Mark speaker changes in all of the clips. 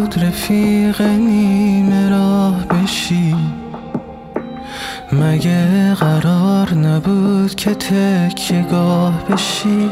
Speaker 1: نبود رفیق نیمه راه بشی؟ مگه قرار نبود که تکیه گاه بشی؟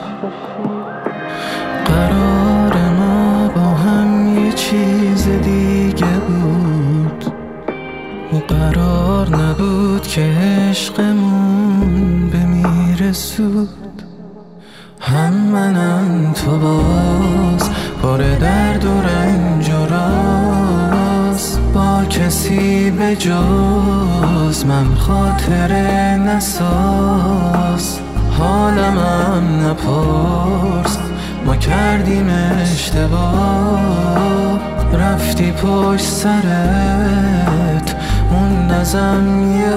Speaker 1: قرار ما با هم یه چیز دیگه بود، قرار نبود که عشقمون بمیره زود. هم منم تو باز پر درد و رنج و راز، با کسی به جز من خاطره نساز. حالمم نپرس، ما کردیم اشتباه، رفتی پشت سرت موندم یه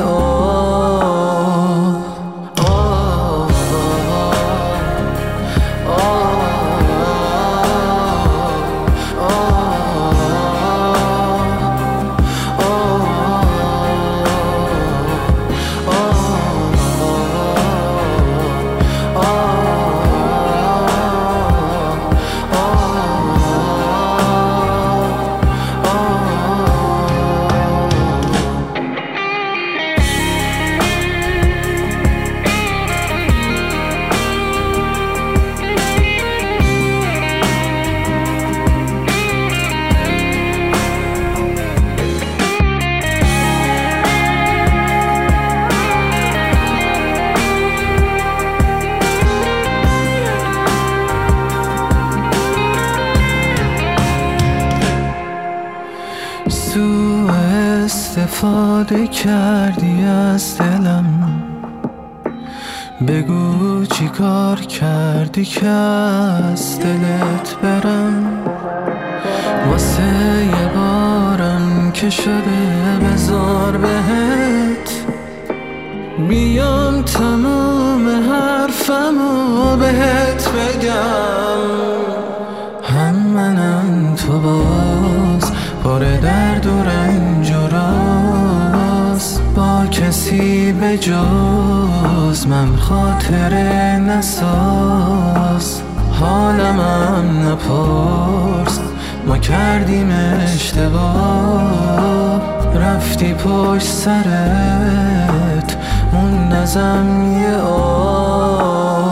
Speaker 1: آه. سوء استفاده کردی از دلم، بگو چی کار کردی که از دلت برم. واسه یه بارم که شده بذار بهت بیام تموم حرفمو بهت بگم. هم منم تو باز پر درد و رنج و راز، با کسی به جز من خاطره نساز. حالمم نپرس، ما کردیم اشتباه، رفتی پشت سرت موندم یه آه.